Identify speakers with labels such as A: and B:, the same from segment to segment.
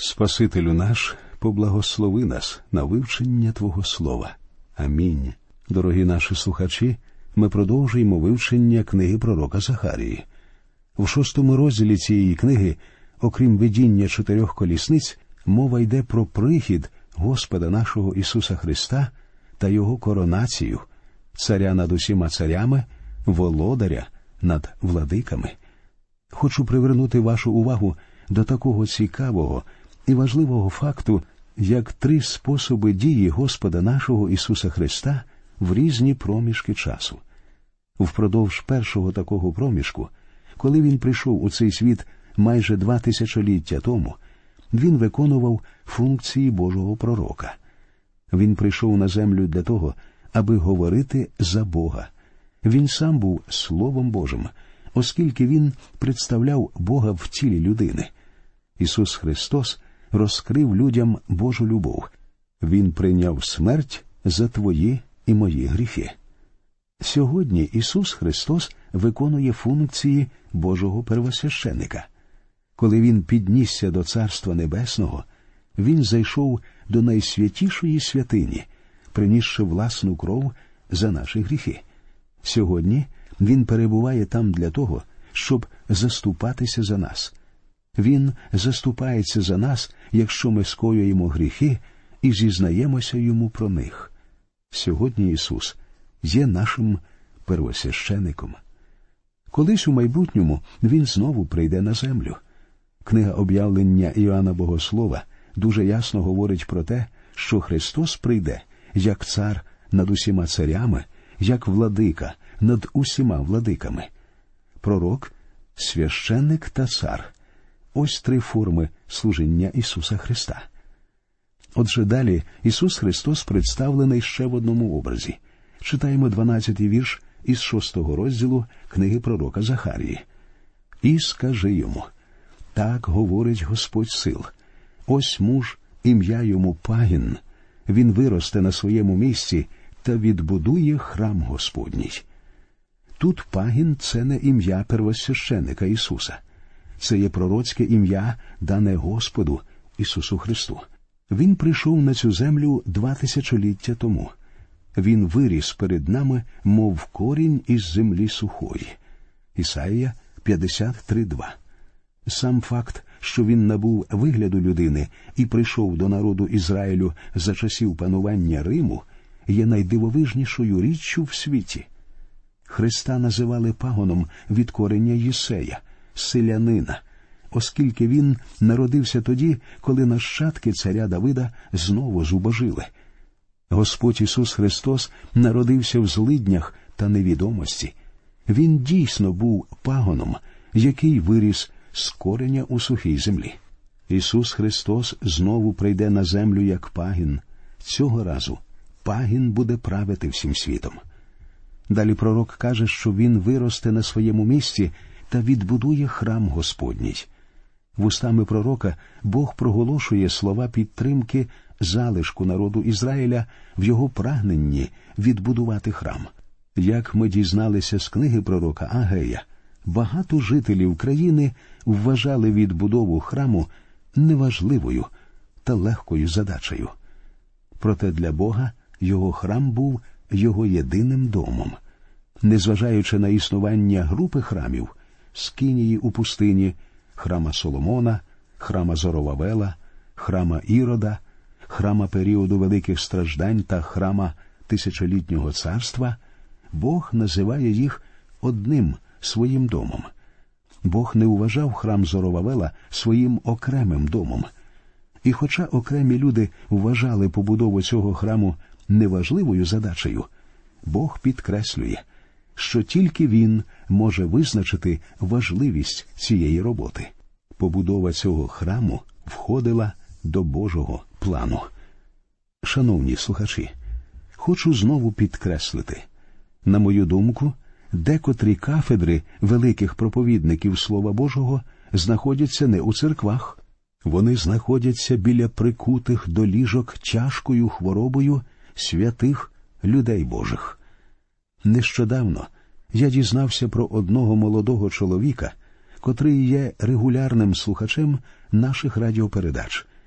A: Спасителю наш, поблагослови нас на вивчення Твого Слова. Амінь. Дорогі наші слухачі, ми продовжуємо вивчення книги пророка Захарії. У 6 розділі цієї книги, окрім видіння 4 колісниць, мова йде про прихід Господа нашого Ісуса Христа та Його коронацію, царя над усіма царями, володаря над владиками. Хочу привернути вашу увагу до такого цікавого і важливого факту, як 3 способи дії Господа нашого Ісуса Христа в різні проміжки часу. Впродовж першого такого проміжку, коли Він прийшов у цей світ майже 2 тисячоліття тому, Він виконував функції Божого пророка. Він прийшов на землю для того, аби говорити за Бога. Він сам був Словом Божим, оскільки Він представляв Бога в тілі людини. Ісус Христос розкрив людям Божу любов. Він прийняв смерть за твої і мої гріхи. Сьогодні Ісус Христос виконує функції Божого первосвященика. Коли Він піднісся до Царства Небесного, Він зайшов до найсвятішої святині, принісши власну кров за наші гріхи. Сьогодні Він перебуває там для того, щоб заступатися за нас. Він заступається за нас, якщо ми скоюємо гріхи і зізнаємося Йому про них. Сьогодні Ісус є нашим первосвящеником. Колись у майбутньому Він знову прийде на землю. Книга об'явлення Іоанна Богослова дуже ясно говорить про те, що Христос прийде як цар над усіма царями, як владика над усіма владиками. Пророк, священник та цар – ось 3 форми служіння Ісуса Христа. Отже, далі Ісус Христос представлений ще в одному образі. Читаємо 12-й вірш із 6 розділу книги пророка Захарії. «І скажи йому, так говорить Господь сил, ось муж, ім'я йому Пагін, він виросте на своєму місці та відбудує храм Господній». Тут Пагін – це не ім'я первосвященника Ісуса. Це є пророцьке ім'я, дане Господу Ісусу Христу. Він прийшов на цю землю 2 тисячоліття тому. Він виріс перед нами, мов корінь із землі сухої. Ісаїя 53:2. Сам факт, що він набув вигляду людини і прийшов до народу Ізраїлю за часів панування Риму, є найдивовижнішою річчю в світі. Христа називали пагоном від корення Єсея, селянина, оскільки він народився тоді, коли нащадки царя Давида знову зубожили. Господь Ісус Христос народився в злиднях та невідомості. Він дійсно був пагоном, який виріс з кореня у сухій землі. Ісус Христос знову прийде на землю як пагін. Цього разу пагін буде правити всім світом. Далі пророк каже, що він виросте на своєму місці та відбудує храм Господній. Вустами пророка Бог проголошує слова підтримки залишку народу Ізраїля в його прагненні відбудувати храм. Як ми дізналися з книги пророка Агея, багато жителів країни вважали відбудову храму неважливою та легкою задачею. Проте для Бога його храм був його єдиним домом. Незважаючи на існування групи храмів – Скинії у пустині, храма Соломона, храма Зоровавела, храма Ірода, храма періоду великих страждань та храма тисячолітнього царства, Бог називає їх одним своїм домом. Бог не вважав храм Зоровавела своїм окремим домом. І хоча окремі люди вважали побудову цього храму неважливою задачею, Бог підкреслює, що тільки Він може визначити важливість цієї роботи. Побудова цього храму входила до Божого плану. Шановні слухачі, хочу знову підкреслити. На мою думку, декотрі кафедри великих проповідників Слова Божого знаходяться не у церквах. Вони знаходяться біля прикутих до ліжок тяжкою хворобою святих людей Божих. Нещодавно я дізнався про одного молодого чоловіка, котрий є регулярним слухачем наших радіопередач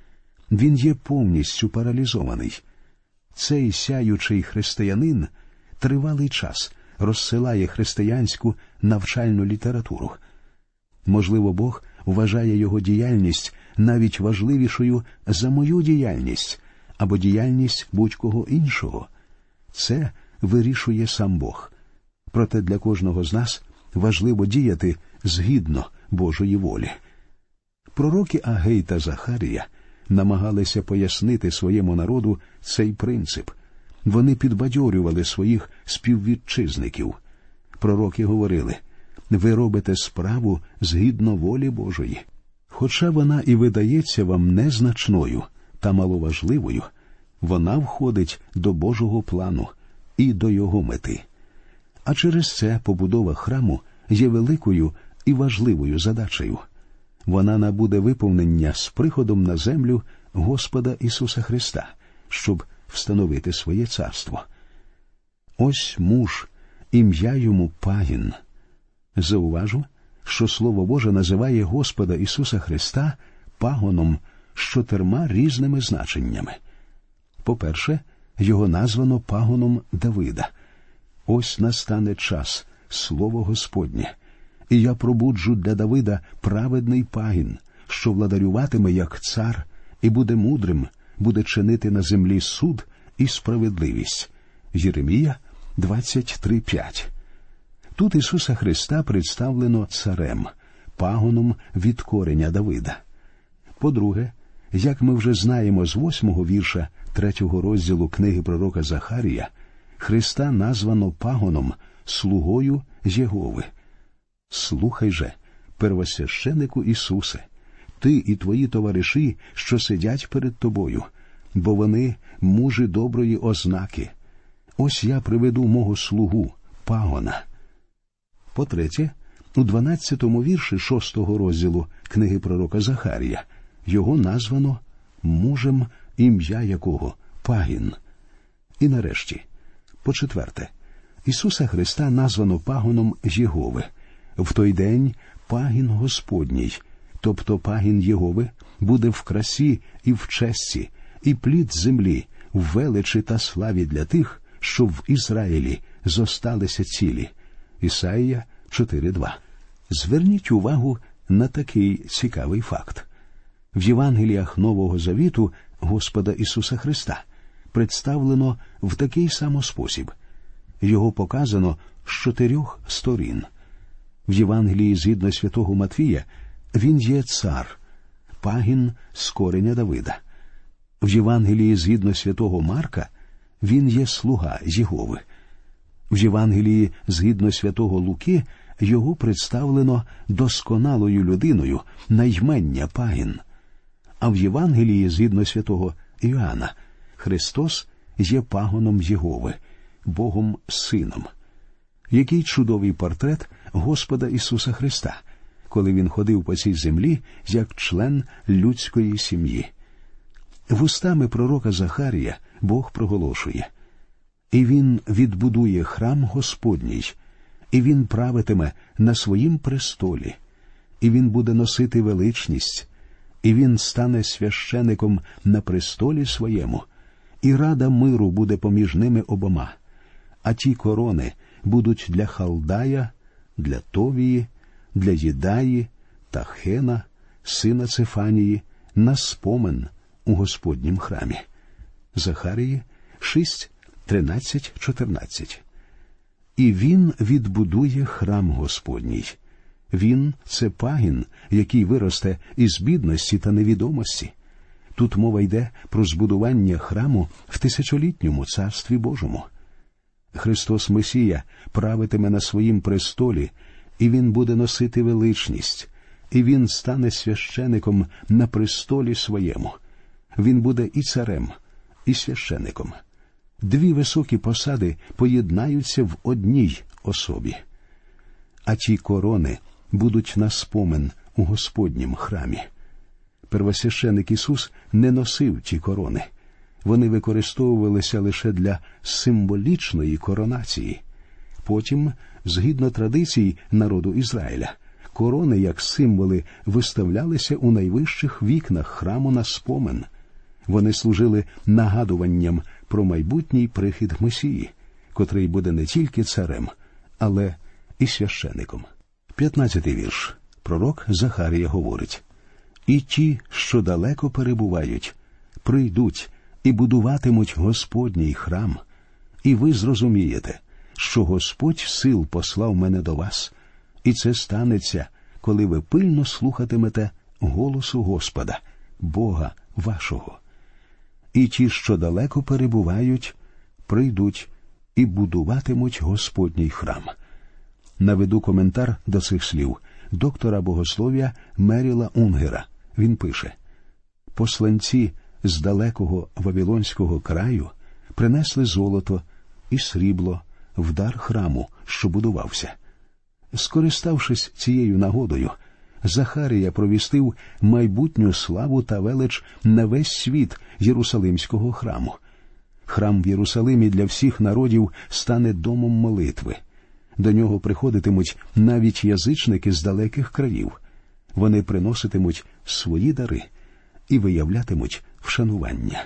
A: Він є повністю паралізований. Цей сяючий християнин тривалий час розсилає християнську навчальну літературу. Можливо, Бог вважає його діяльність навіть важливішою за мою діяльність або діяльність будь-кого іншого. Це вирішує сам Бог. Проте для кожного з нас важливо діяти згідно Божої волі. Пророки Агей та Захарія намагалися пояснити своєму народу цей принцип. Вони підбадьорювали своїх співвітчизників. Пророки говорили: «Ви робите справу згідно волі Божої». Хоча вона і видається вам незначною та маловажливою, вона входить до Божого плану і до Його мети. А через це побудова храму є великою і важливою задачею. Вона набуде виповнення з приходом на землю Господа Ісуса Христа, щоб встановити своє царство. Ось муж, ім'я йому Пагін. Зауважу, що Слово Боже називає Господа Ісуса Христа пагоном з 4 різними значеннями. По-перше, його названо пагоном Давида. Ось настане час, слово Господнє, і я пробуджу для Давида праведний пагін, що владарюватиме як цар, і буде мудрим, буде чинити на землі суд і справедливість. Єремія 23:5. Тут Ісуса Христа представлено царем, пагоном від кореня Давида. По-друге, як ми вже знаємо з 8-го вірша 3-го розділу книги пророка Захарія, Христа названо пагоном, слугою Єгови. Слухай же, первосвященику Ісусе, ти і твої товариші, що сидять перед тобою, бо вони мужі доброї ознаки. Ось я приведу мого слугу, пагона. По-третє, у 12-му вірші 6-го розділу книги пророка Захарія його названо мужем, ім'я якого Пагін. І нарешті, по-четверте, Ісуса Христа названо пагоном Єгови. В той день пагін Господній, тобто пагін Єгови, буде в красі і в честі, і плід землі, в величі та славі для тих, що в Ізраїлі зосталися цілі. Ісаїя 4:2. Зверніть увагу на такий цікавий факт. В Євангеліях Нового Завіту Господа Ісуса Христа представлено в такий самий спосіб. Його показано з 4 сторін. В Євангелії згідно святого Матвія він є цар, пагін з кореня Давида. В Євангелії згідно святого Марка він є слуга Єгови. В Євангелії згідно святого Луки його представлено досконалою людиною на ймення пагін. А в Євангелії згідно святого Іоанна Христос є пагоном Єгови, Богом Сином. Який чудовий портрет Господа Ісуса Христа, коли Він ходив по цій землі як член людської сім'ї. Вустами пророка Захарія Бог проголошує: «І він відбудує храм Господній, і він правитиме на своїм престолі, і він буде носити величність, і він стане священиком на престолі своєму, і рада миру буде поміж ними обома, а ті корони будуть для Халдая, для Товії, для Єдаї та Хена, сина Цефанії, на спомин у Господнім храмі». Захарії 6:13-14. «І він відбудує храм Господній». Він – це пагін, який виросте із бідності та невідомості. Тут мова йде про збудування храму в тисячолітньому Царстві Божому. Христос Месія правитиме на своїм престолі, і він буде носити величність, і він стане священиком на престолі своєму. Він буде і царем, і священиком. 2 високі посади поєднаються в одній особі. А ті корони будуть на спомин у Господнім храмі. Первосвященик Ісус не носив ті корони. Вони використовувалися лише для символічної коронації. Потім, згідно традицій народу Ізраїля, корони як символи виставлялися у найвищих вікнах храму на спомин. Вони служили нагадуванням про майбутній прихід Месії, котрий буде не тільки царем, але і священиком. 15-й вірш. Пророк Захарія говорить: «І ті, що далеко перебувають, прийдуть і будуватимуть Господній храм, і ви зрозумієте, що Господь сил послав мене до вас, і це станеться, коли ви пильно слухатимете голосу Господа, Бога вашого. І ті, що далеко перебувають, прийдуть і будуватимуть Господній храм». Наведу коментар до цих слів доктора богослов'я Меріла Унгера. Він пише: «Посланці з далекого Вавилонського краю принесли золото і срібло в дар храму, що будувався». Скориставшись цією нагодою, Захарія провістив майбутню славу та велич на весь світ Єрусалимського храму. Храм в Єрусалимі для всіх народів стане домом молитви. До нього приходитимуть навіть язичники з далеких країв. Вони приноситимуть свої дари і виявлятимуть вшанування.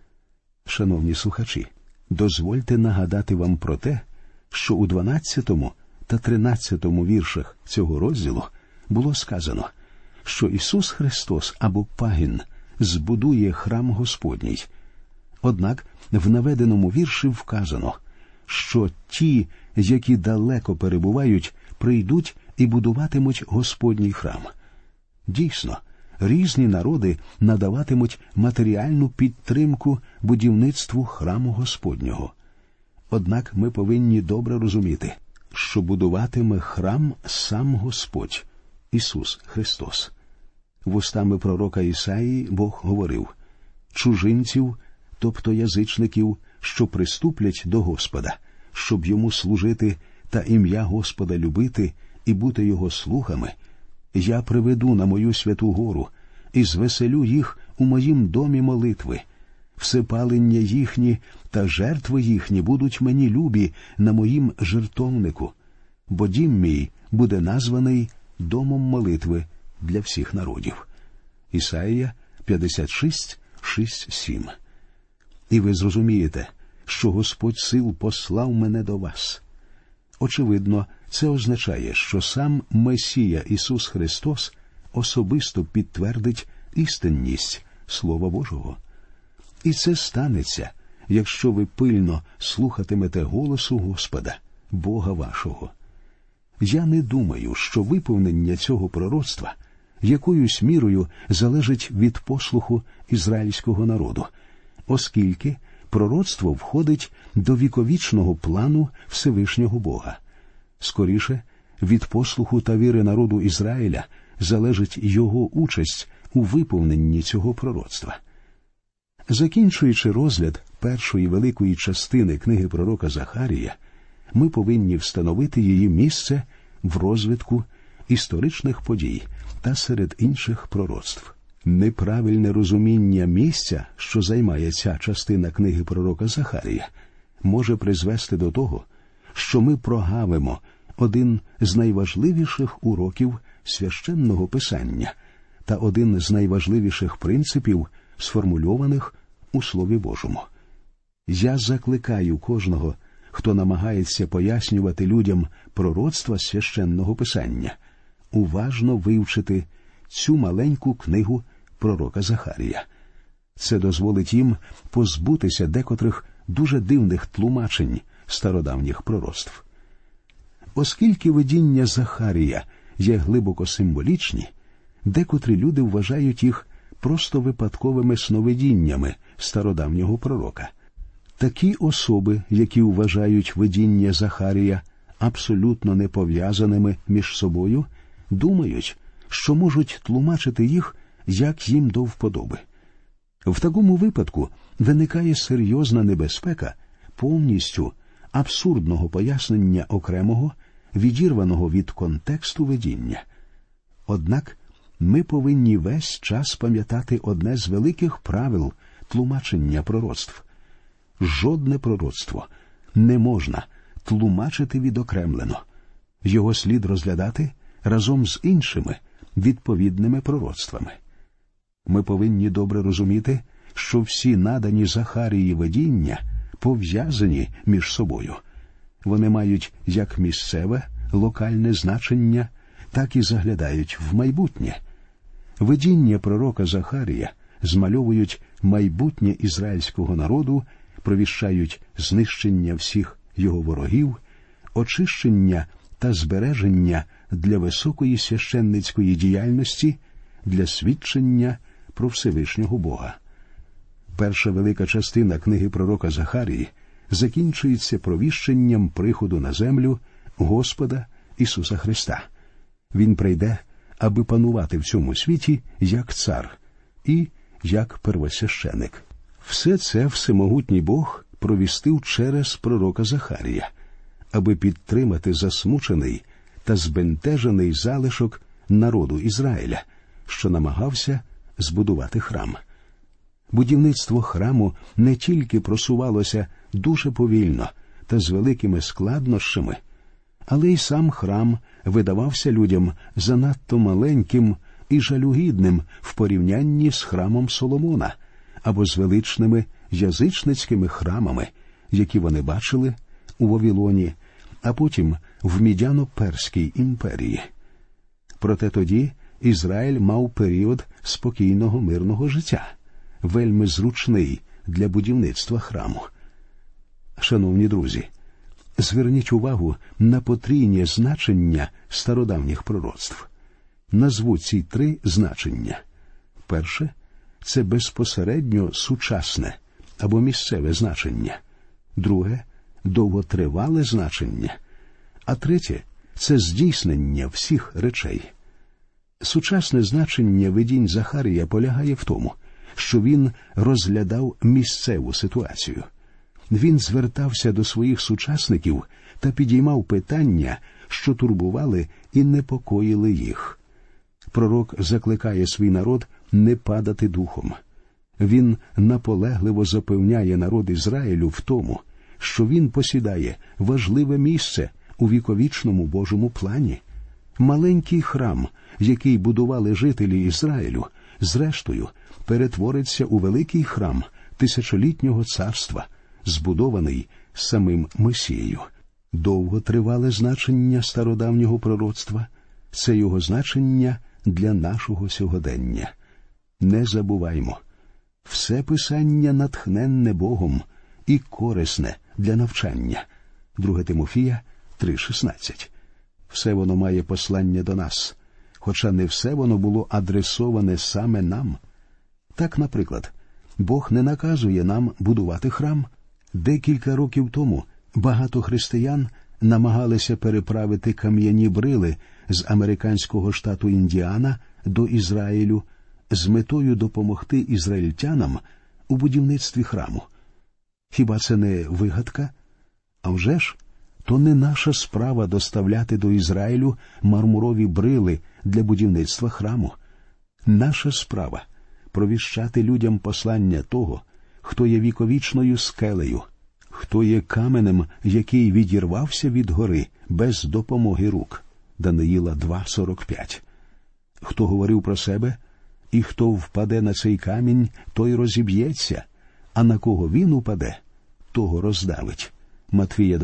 A: Шановні слухачі, дозвольте нагадати вам про те, що у 12 та 13 віршах цього розділу було сказано, що Ісус Христос або Пагін збудує храм Господній. Однак в наведеному вірші вказано, що ті, які далеко перебувають, прийдуть і будуватимуть Господній храм. Дійсно, різні народи надаватимуть матеріальну підтримку будівництву храму Господнього. Однак ми повинні добре розуміти, що будуватиме храм сам Господь, Ісус Христос. Вустами пророка Ісаїї Бог говорив: «Чужинців, тобто язичників, що приступлять до Господа, щоб йому служити та ім'я Господа любити і бути його слугами, я приведу на мою святу гору і звеселю їх у моїм домі молитви. Всепалення їхні та жертви їхні будуть мені любі на моїм жертовнику, бо дім мій буде названий домом молитви для всіх народів». Ісаїя 56, 6, 7. І ви зрозумієте, що Господь сил послав мене до вас. Очевидно, це означає, що сам Месія Ісус Христос особисто підтвердить істинність Слова Божого. І це станеться, якщо ви пильно слухатимете голосу Господа, Бога вашого. Я не думаю, що виповнення цього пророцтва якоюсь мірою залежить від послуху ізраїльського народу, оскільки пророцтво входить до віковічного плану Всевишнього Бога. Скоріше, від послуху та віри народу Ізраїля залежить його участь у виповненні цього пророцтва. Закінчуючи розгляд першої великої частини книги пророка Захарія, ми повинні встановити її місце в розвитку історичних подій та серед інших пророцтв. Неправильне розуміння місця, що займає ця частина книги пророка Захарія, може призвести до того, що ми прогавимо один з найважливіших уроків священного писання та один з найважливіших принципів, сформульованих у Слові Божому. Я закликаю кожного, хто намагається пояснювати людям пророцтва священного писання, уважно вивчити цю маленьку книгу пророка Захарія. Це дозволить їм позбутися декотрих дуже дивних тлумачень стародавніх пророцтв. Оскільки видіння Захарія є глибоко символічні, декотрі люди вважають їх просто випадковими сновидіннями стародавнього пророка. Такі особи, які вважають видіння Захарія абсолютно не пов'язаними між собою, думають, що можуть тлумачити їх, як їм до вподоби. В такому випадку виникає серйозна небезпека повністю абсурдного пояснення окремого, відірваного від контексту видіння. Однак ми повинні весь час пам'ятати одне з великих правил тлумачення пророцтв. Жодне пророцтво не можна тлумачити відокремлено. Його слід розглядати разом з іншими відповідними пророцтвами. Ми повинні добре розуміти, що всі надані Захарії видіння пов'язані між собою. Вони мають як місцеве, локальне значення, так і заглядають в майбутнє. Видіння пророка Захарія змальовують майбутнє ізраїльського народу, провіщають знищення всіх його ворогів, очищення та збереження для високої священницької діяльності, для свідчення про Всевишнього Бога. Перша велика частина книги пророка Захарії закінчується провіщенням приходу на землю Господа Ісуса Христа. Він прийде, аби панувати в цьому світі як цар і як первосвященик. Все це всемогутній Бог провістив через пророка Захарія, аби підтримати засмучений та збентежений залишок народу Ізраїля, що намагався збудувати храм. Будівництво храму не тільки просувалося дуже повільно та з великими складнощами, але й сам храм видавався людям занадто маленьким і жалюгідним в порівнянні з храмом Соломона або з величними язичницькими храмами, які вони бачили у Вавилоні, а потім в Мідяно-Перській імперії. Проте тоді Ізраїль мав період спокійного мирного життя, вельми зручний для будівництва храму. Шановні друзі, зверніть увагу на потрійне значення стародавніх пророцтв. Назву ці три значення. Перше – це безпосередньо сучасне або місцеве значення. Друге – довготривале значення. А третє – це здійснення всіх речей. Сучасне значення видінь Захарія полягає в тому, що він розглядав місцеву ситуацію. Він звертався до своїх сучасників та підіймав питання, що турбували і непокоїли їх. Пророк закликає свій народ не падати духом. Він наполегливо запевняє народ Ізраїлю в тому, що він посідає важливе місце у віковічному Божому плані. Маленький храм, який будували жителі Ізраїлю, зрештою перетвориться у великий храм тисячолітнього царства, збудований самим Месією. Довготривале значення стародавнього пророцтва – це його значення для нашого сьогодення. Не забуваймо, все писання натхненне Богом і корисне для навчання. 2 Тимофія 3:16. Все воно має послання до нас, хоча не все воно було адресоване саме нам. Так, наприклад, Бог не наказує нам будувати храм. Декілька років тому багато християн намагалися переправити кам'яні брили з американського штату Індіана до Ізраїлю з метою допомогти ізраїльтянам у будівництві храму. Хіба це не вигадка? А вже ж, то не наша справа доставляти до Ізраїлю мармурові брили для будівництва храму. Наша справа – провіщати людям послання того, хто є віковічною скелею, хто є каменем, який відірвався від гори без допомоги рук. Даниїла 2:45. Хто говорив про себе, і хто впаде на цей камінь, той розіб'ється, а на кого він упаде, того роздавить. Матвія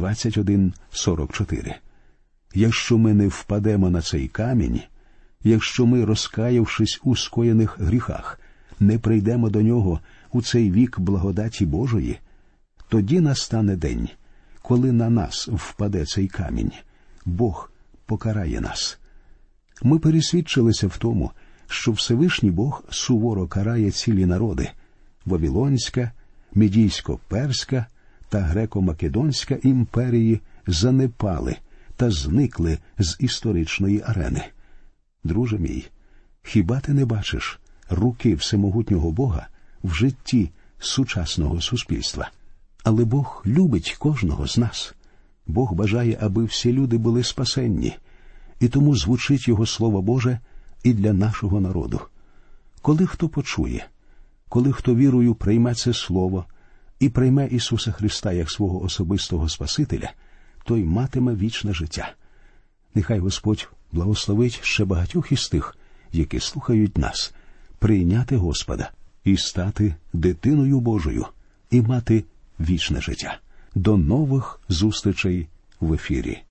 A: 21:44. Якщо ми не впадемо на цей камінь, якщо ми, розкаявшись у скоєних гріхах, не прийдемо до нього у цей вік благодаті Божої, тоді настане день, коли на нас впаде цей камінь. Бог покарає нас. Ми пересвідчилися в тому, що Всевишній Бог суворо карає цілі народи – Вавилонська, Мідійсько-Перська та Греко-Македонська імперії занепали та зникли з історичної арени. Друже мій, хіба ти не бачиш руки всемогутнього Бога в житті сучасного суспільства? Але Бог любить кожного з нас. Бог бажає, аби всі люди були спасенні, і тому звучить Його Слово Боже і для нашого народу. Коли хто почує, коли хто вірою прийме це Слово і прийме Ісуса Христа як свого особистого Спасителя, той матиме вічне життя. Нехай Господь благословить ще багатьох із тих, які слухають нас, прийняти Господа і стати дитиною Божою, і мати вічне життя. До нових зустрічей в ефірі.